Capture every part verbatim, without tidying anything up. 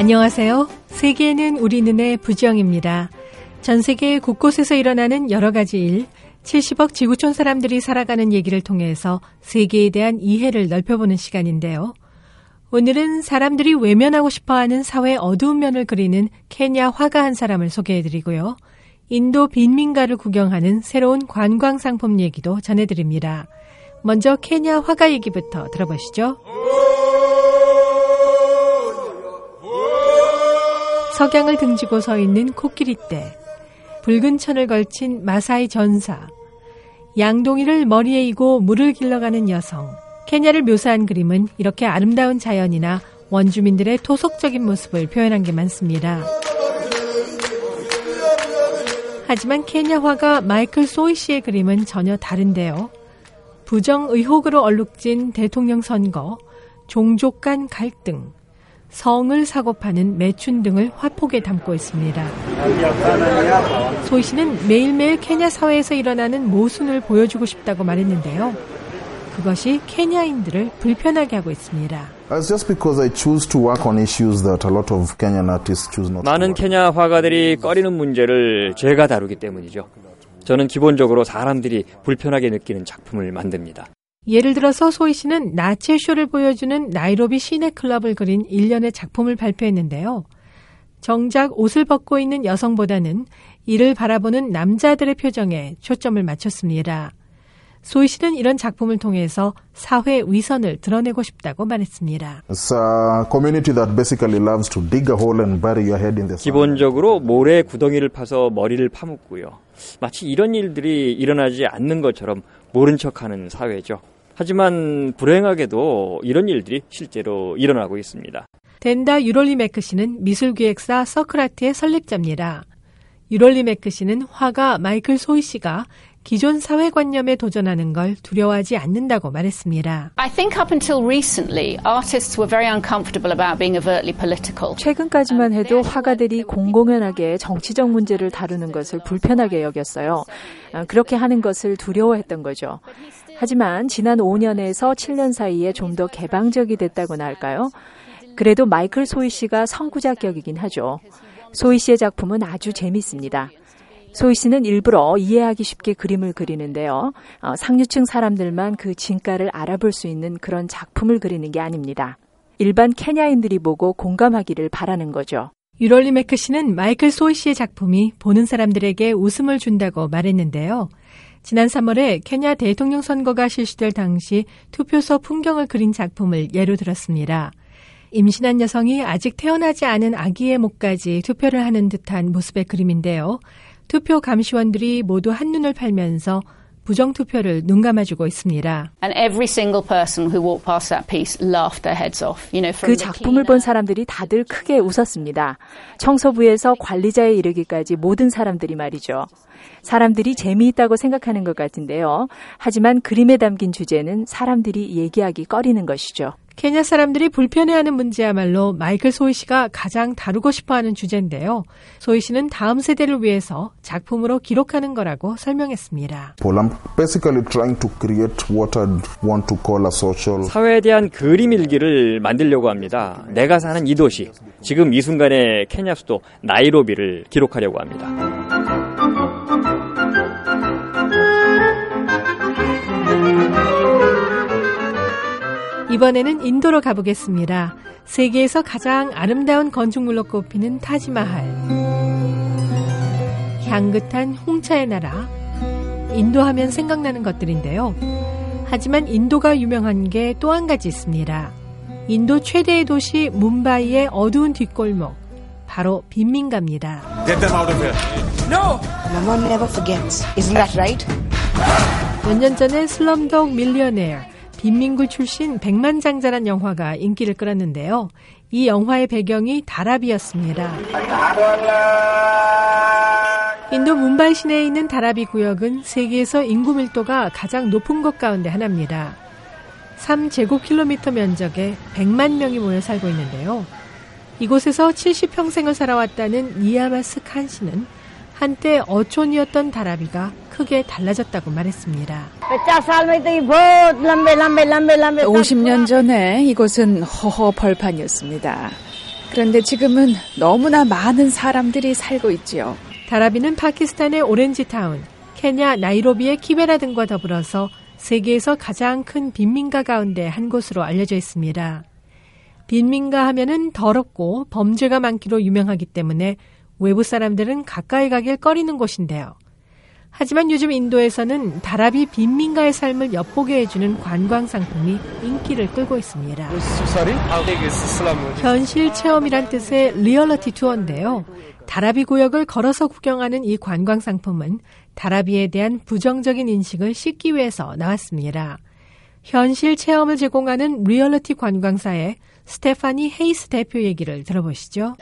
안녕하세요. 세계에는 우리 눈의 부지영입니다. 전 세계 곳곳에서 일어나는 여러 가지 일, 칠십억 지구촌 사람들이 살아가는 얘기를 통해서 세계에 대한 이해를 넓혀보는 시간인데요. 오늘은 사람들이 외면하고 싶어하는 사회의 어두운 면을 그리는 케냐 화가 한 사람을 소개해드리고요. 인도 빈민가를 구경하는 새로운 관광 상품 얘기도 전해드립니다. 먼저 케냐 화가 얘기부터 들어보시죠. 석양을 등지고 서 있는 코끼리떼, 붉은 천을 걸친 마사이 전사, 양동이를 머리에 이고 물을 길러가는 여성. 케냐를 묘사한 그림은 이렇게 아름다운 자연이나 원주민들의 토속적인 모습을 표현한 게 많습니다. 하지만 케냐 화가 마이클 소이 씨의 그림은 전혀 다른데요. 부정 의혹으로 얼룩진 대통령 선거, 종족 간 갈등, 성을 사고 파는 매춘 등을 화폭에 담고 있습니다. 소희 씨는 매일매일 케냐 사회에서 일어나는 모순을 보여주고 싶다고 말했는데요. 그것이 케냐인들을 불편하게 하고 있습니다. 많은 케냐 화가들이 꺼리는 문제를 제가 다루기 때문이죠. 저는 기본적으로 사람들이 불편하게 느끼는 작품을 만듭니다. 예를 들어서 소희 씨는 나체 쇼를 보여주는 나이로비 시내 클럽을 그린 일련의 작품을 발표했는데요. 정작 옷을 벗고 있는 여성보다는 이를 바라보는 남자들의 표정에 초점을 맞췄습니다. 소희 씨는 이런 작품을 통해서 사회 위선을 드러내고 싶다고 말했습니다. 기본적으로 모래 구덩이를 파서 머리를 파묻고요. 마치 이런 일들이 일어나지 않는 것처럼 모른 척하는 사회죠. 하지만 불행하게도 이런 일들이 실제로 일어나고 있습니다. 덴다 유롤리메크 씨는 미술기획사 서클아트의 설립자입니다. 유롤리메크 씨는 화가 마이클 소이 씨가 기존 사회관념에 도전하는 걸 두려워하지 않는다고 말했습니다. I think up until recently, artists were very uncomfortable about being overtly political. 최근까지만 해도 화가들이 공공연하게 정치적 문제를 다루는 것을 불편하게 여겼어요. 그렇게 하는 것을 두려워했던 거죠. 하지만 지난 오 년에서 칠 년 사이에 좀 더 개방적이 됐다고나 할까요? 그래도 마이클 소이 씨가 선구자격이긴 하죠. 소이 씨의 작품은 아주 재밌습니다. 소희 씨는 일부러 이해하기 쉽게 그림을 그리는데요. 어, 상류층 사람들만 그 진가를 알아볼 수 있는 그런 작품을 그리는 게 아닙니다. 일반 케냐인들이 보고 공감하기를 바라는 거죠. 유롤리메크 씨는 마이클 소이 씨의 작품이 보는 사람들에게 웃음을 준다고 말했는데요. 지난 삼월에 케냐 대통령 선거가 실시될 당시 투표소 풍경을 그린 작품을 예로 들었습니다. 임신한 여성이 아직 태어나지 않은 아기의 목까지 투표를 하는 듯한 모습의 그림인데요. 투표 감시원들이 모두 한눈을 팔면서 부정투표를 눈감아주고 있습니다. And every single person who walked past that piece laughed their heads off. You know, 그 작품을 본 사람들이 다들 크게 웃었습니다. 청소부에서 관리자에 이르기까지 모든 사람들이 말이죠. 사람들이 재미있다고 생각하는 것 같은데요. 하지만 그림에 담긴 주제는 사람들이 얘기하기 꺼리는 것이죠. 케냐 사람들이 불편해하는 문제야말로 마이클 소이 씨가 가장 다루고 싶어하는 주제인데요. 소이 씨는 다음 세대를 위해서 작품으로 기록하는 거라고 설명했습니다. 사회에 대한 그림 일기를 만들려고 합니다. 내가 사는 이 도시, 지금 이 순간의 케냐 수도 나이로비를 기록하려고 합니다. 이번에는 인도로 가보겠습니다. 세계에서 가장 아름다운 건축물로 꼽히는 타지마할. 향긋한 홍차의 나라. 인도 하면 생각나는 것들인데요. 하지만 인도가 유명한 게 또 한 가지 있습니다. 인도 최대의 도시 뭄바이의 어두운 뒷골목. 바로 빈민가입니다. Get them out of here. No! No one never forgets. Isn't that right? 몇 년 전에 슬럼독 밀리어네어. 빈민굴 출신 백만장자란 영화가 인기를 끌었는데요. 이 영화의 배경이 다라비였습니다. 인도 뭄바이 시내에 있는 다라비 구역은 세계에서 인구 밀도가 가장 높은 곳 가운데 하나입니다. 삼 제곱킬로미터 면적에 백만 명이 모여 살고 있는데요. 이곳에서 칠십 평생을 살아왔다는 니야마스 칸 씨는 한때 어촌이었던 다라비가 크게 달라졌다고 말했습니다. 오십 년 전에 이곳은 허허 벌판이었습니다. 그런데 지금은 너무나 많은 사람들이 살고 있지요. 다라비는 파키스탄의 오렌지타운, 케냐 나이로비의 키베라 등과 더불어서 세계에서 가장 큰 빈민가 가운데 한 곳으로 알려져 있습니다. 빈민가 하면은 더럽고 범죄가 많기로 유명하기 때문에 외부 사람들은 가까이 가길 꺼리는 곳인데요. 하지만 요즘 인도에서는 다라비 빈민가의 삶을 엿보게 해주는 관광 상품이 인기를 끌고 있습니다. 현실 체험이란 뜻의 리얼리티 투어인데요. 다라비 구역을 걸어서 구경하는 이 관광 상품은 다라비에 대한 부정적인 인식을 씻기 위해서 나왔습니다. 현실 체험을 제공하는 리얼리티 관광사의 스테파니 헤이스 대표 얘기를 들어보시죠.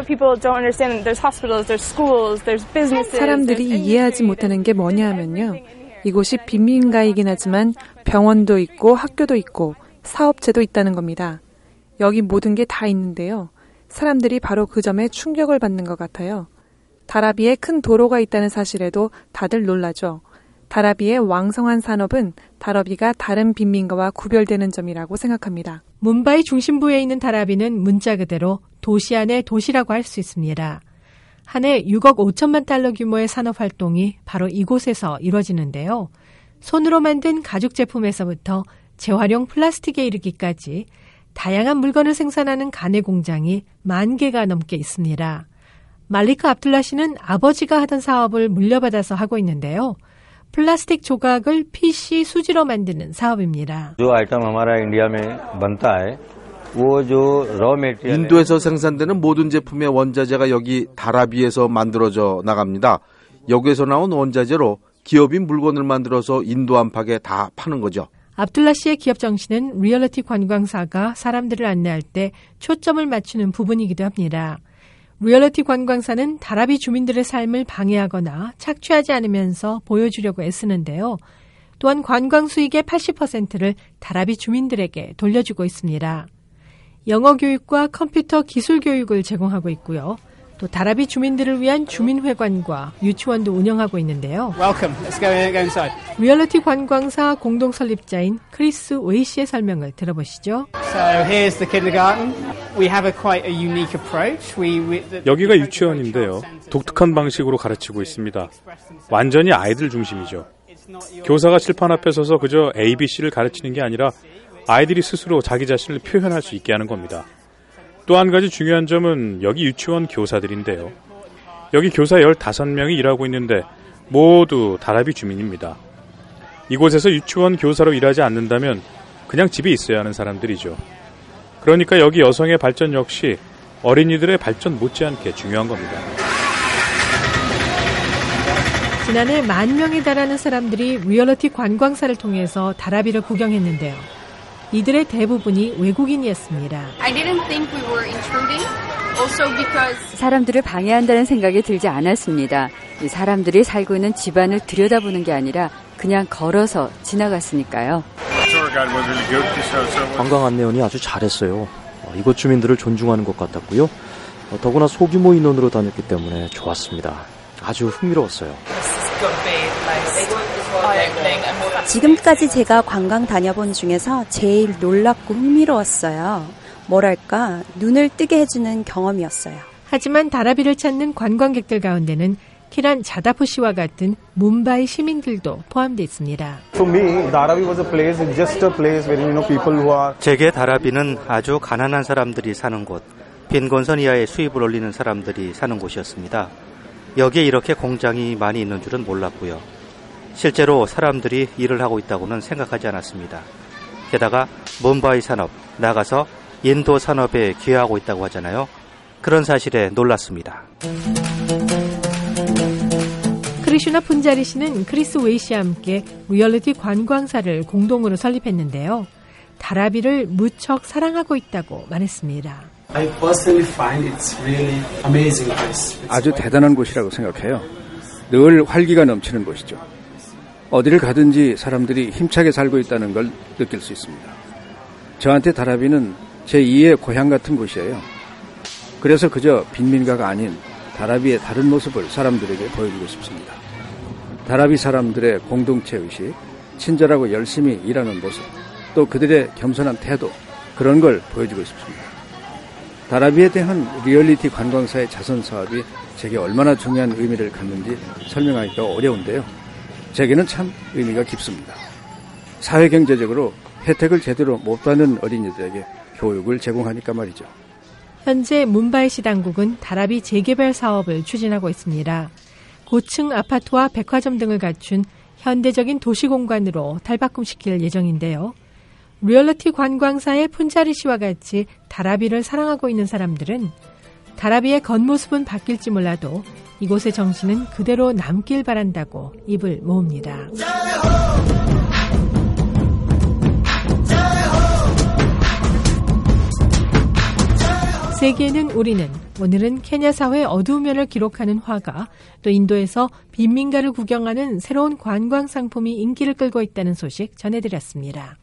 사람들이 이해하지 못하는 게 뭐냐 하면요. 이곳이 빈민가이긴 하지만 병원도 있고 학교도 있고 사업체도 있다는 겁니다. 여기 모든 게 다 있는데요. 사람들이 바로 그 점에 충격을 받는 것 같아요. 다라비에 큰 도로가 있다는 사실에도 다들 놀라죠. 다라비의 왕성한 산업은 다라비가 다른 빈민가와 구별되는 점이라고 생각합니다. 뭄바이 중심부에 있는 다라비는 문자 그대로 도시 안의 도시라고 할 수 있습니다. 한 해 육억 오천만 달러 규모의 산업활동이 바로 이곳에서 이루어지는데요. 손으로 만든 가죽 제품에서부터 재활용 플라스틱에 이르기까지 다양한 물건을 생산하는 가내 공장이 만 개가 넘게 있습니다. 말리크 압둘라 씨는 아버지가 하던 사업을 물려받아서 하고 있는데요. 플라스틱 조각을 피씨 수지로 만드는 사업입니다. 인도에서 생산되는 모든 제품의 원자재가 여기 다라비에서 만들어져 나갑니다. 여기에서 나온 원자재로 기업이 물건을 만들어서 인도 안팎에 다 파는 거죠. 압둘라 씨의 기업 정신은 리얼리티 관광사가 사람들을 안내할 때 초점을 맞추는 부분이기도 합니다. 리얼리티 관광사는 다라비 주민들의 삶을 방해하거나 착취하지 않으면서 보여주려고 애쓰는데요. 또한 관광 수익의 팔십 퍼센트를 다라비 주민들에게 돌려주고 있습니다. 영어 교육과 컴퓨터 기술 교육을 제공하고 있고요. 또 다라비 주민들을 위한 주민회관과 유치원도 운영하고 있는데요. Welcome. Let's go inside. 리얼리티 관광사 공동 설립자인 크리스 웨이 씨의 설명을 들어보시죠. So here's the kindergarten. We have a quite a unique approach. We, we, the, 여기가 유치원인데요. 독특한 방식으로 가르치고 있습니다. 완전히 아이들 중심이죠. 교사가 칠판 앞에 서서 그저 에이비씨를 가르치는 게 아니라 아이들이 스스로 자기 자신을 표현할 수 있게 하는 겁니다. 또 한 가지 중요한 점은 여기 유치원 교사들인데요. 여기 교사 열다섯 명이 일하고 있는데 모두 다라비 주민입니다. 이곳에서 유치원 교사로 일하지 않는다면 그냥 집에 있어야 하는 사람들이죠. 그러니까 여기 여성의 발전 역시 어린이들의 발전 못지않게 중요한 겁니다. 지난해 만 명에 달하는 사람들이 리얼리티 관광사를 통해서 다라비를 구경했는데요. 이들의 대부분이 외국인이었습니다. I didn't think we were intruding. Also because 사람들을 방해한다는 생각이 들지 않았습니다. 사람들이 살고 있는 집안을 들여다보는 게 아니라 그냥 걸어서 지나갔으니까요. 관광 안내원이 아주 잘했어요. 이곳 주민들을 존중하는 것 같았고요. 더구나 소규모 인원으로 다녔기 때문에 좋았습니다. 아주 흥미로웠어요. 지금까지 제가 관광 다녀본 중에서 제일 놀랍고 흥미로웠어요. 뭐랄까 눈을 뜨게 해주는 경험이었어요. 하지만 다라비를 찾는 관광객들 가운데는 키란 자다프 씨와 같은 뭄바이 시민들도 포함되어 있습니다. 제게 다라비는 아주 가난한 사람들이 사는 곳, 빈곤선 이하의 수입을 올리는 사람들이 사는 곳이었습니다. 여기에 이렇게 공장이 많이 있는 줄은 몰랐고요. 실제로 사람들이 일을 하고 있다고는 생각하지 않았습니다. 게다가 뭄바이 산업, 나가서 인도 산업에 기여하고 있다고 하잖아요. 그런 사실에 놀랐습니다. 크리슈나 푼자리 씨는 크리스 웨이 씨와 함께 리얼리티 관광사를 공동으로 설립했는데요. 다라비를 무척 사랑하고 있다고 말했습니다. 아주 대단한 곳이라고 생각해요. 늘 활기가 넘치는 곳이죠. 어디를 가든지 사람들이 힘차게 살고 있다는 걸 느낄 수 있습니다. 저한테 다라비는 제이의 고향 같은 곳이에요. 그래서 그저 빈민가가 아닌 다라비의 다른 모습을 사람들에게 보여주고 싶습니다. 다라비 사람들의 공동체의식, 친절하고 열심히 일하는 모습, 또 그들의 겸손한 태도, 그런 걸 보여주고 싶습니다. 다라비에 대한 리얼리티 관광사의 자선 사업이 제게 얼마나 중요한 의미를 갖는지 설명하기가 어려운데요. 제게는 참 의미가 깊습니다. 사회경제적으로 혜택을 제대로 못 받는 어린이들에게 교육을 제공하니까 말이죠. 현재 뭄바이시 당국은 다라비 재개발 사업을 추진하고 있습니다. 고층 아파트와 백화점 등을 갖춘 현대적인 도시공간으로 탈바꿈시킬 예정인데요. 리얼리티 관광사의 푼자리 씨와 같이 다라비를 사랑하고 있는 사람들은 다라비의 겉모습은 바뀔지 몰라도 이곳의 정신은 그대로 남길 바란다고 입을 모읍니다. 세계는 우리는 오늘은 케냐 사회의 어두운 면을 기록하는 화가 또 인도에서 빈민가를 구경하는 새로운 관광 상품이 인기를 끌고 있다는 소식 전해드렸습니다.